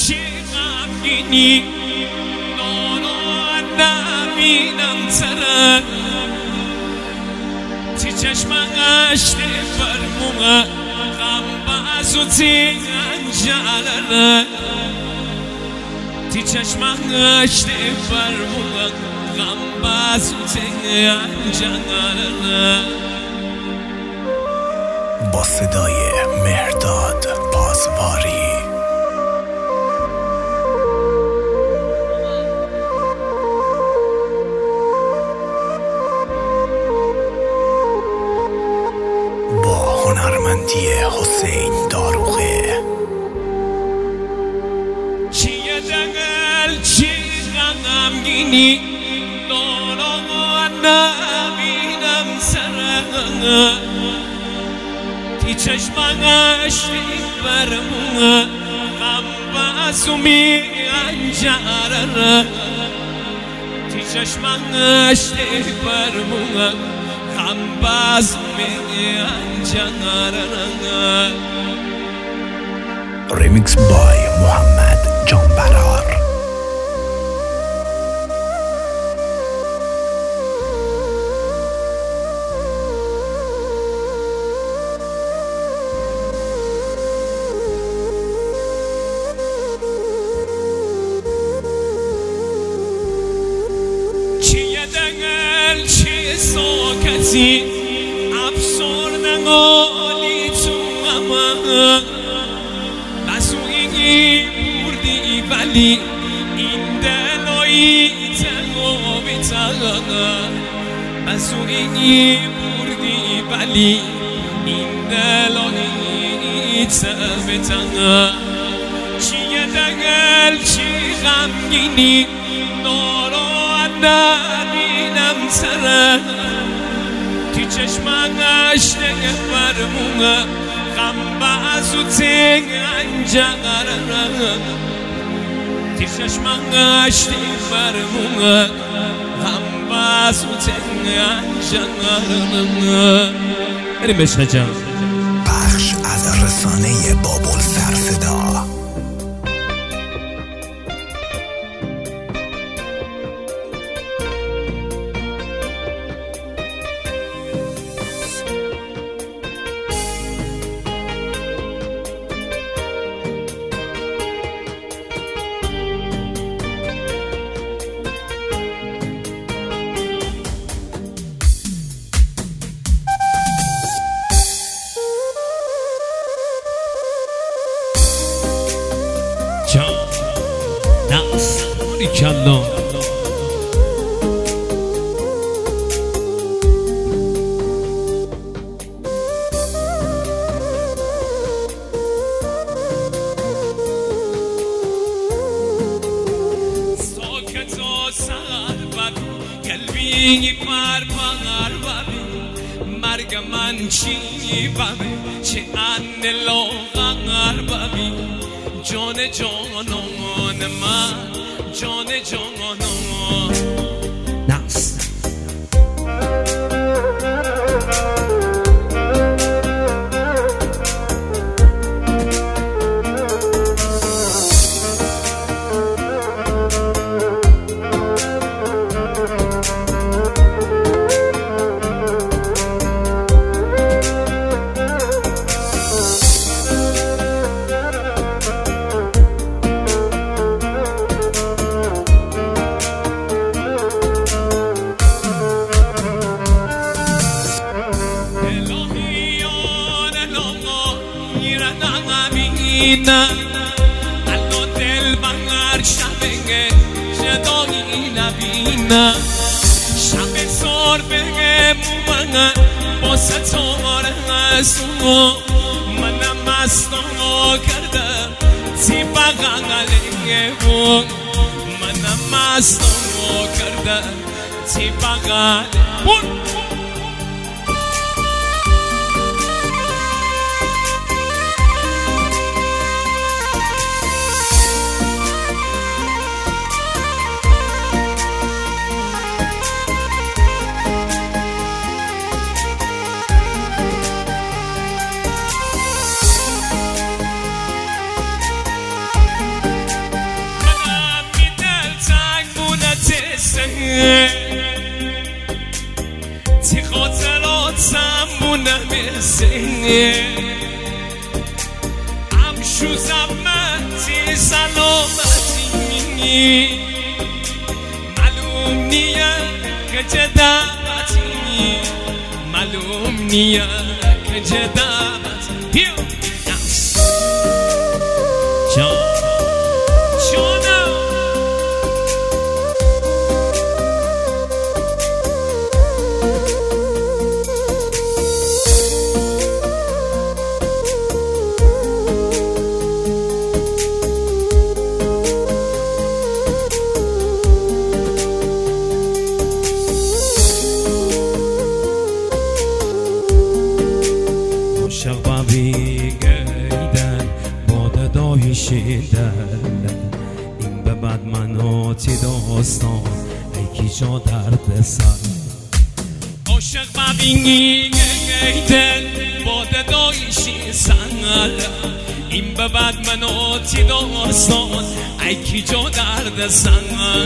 چه غمگینی نبینم سرت تی چشمش فرموه غم بازو تی انجالره تی چشمش فرموه غم بازو تی انجالره با صدای مهرداد پاسواری هنرمندی حسین داروغه چیه دنگل چی غمگینی نارا نبینم سرت تی چشمش فرموه غم بازو می انجاره تی چشمش فرموه غم بازو می انجاره ریمیکس بای محمد جانبرار چیه دنگل چیه ساکتی افسردن آلی تو همه بسو اینی بردی ولی این دلایی تنها بیتنه بسو اینی بردی ولی این دلایی تنها بیتنه چیه دنگل چی غمگینی نارا نبینم سرت تی چشمش فرموه غم بازو تی انجاره تی چشمش فرموه غم بازو تی انجاره بریم بشنه جان پخش از رسانه بابل سرصدا کلا ساکت و سر ببی قلبی پر ببی مرگ من چی ببی چه ان لاغر ببی جان جانان من جان جانان ناس الان دل بغر شبه جدایی نبینم شب سار بگه مومنه با ستاره هستم منم مستم کردم تی بغله بود منم مستم کردم تی بغله بود امشو زمتی سلامتی معلوم نیه که چه دعوتی معلوم نیه که چه دعوتی عاشق بابی گیدن باده دایشیدن این به بعد مناتی داستان ای کی جا درد سر عاشق بابی گیدن باده دایشیدن این به بعد مناتی داستان ای کی جا درد سر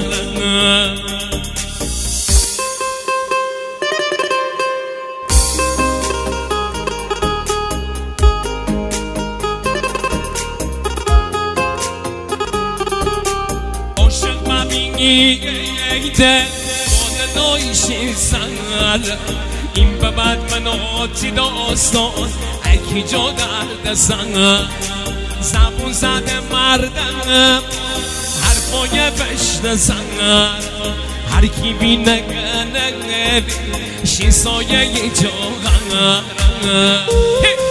ایده باده دایشی سنگل این به بعد مناتی داستان اکی جا درد سنگل زبون زده مردم حرفای بشت سنگل هر کی بینه گنه شیسایه جا غنگل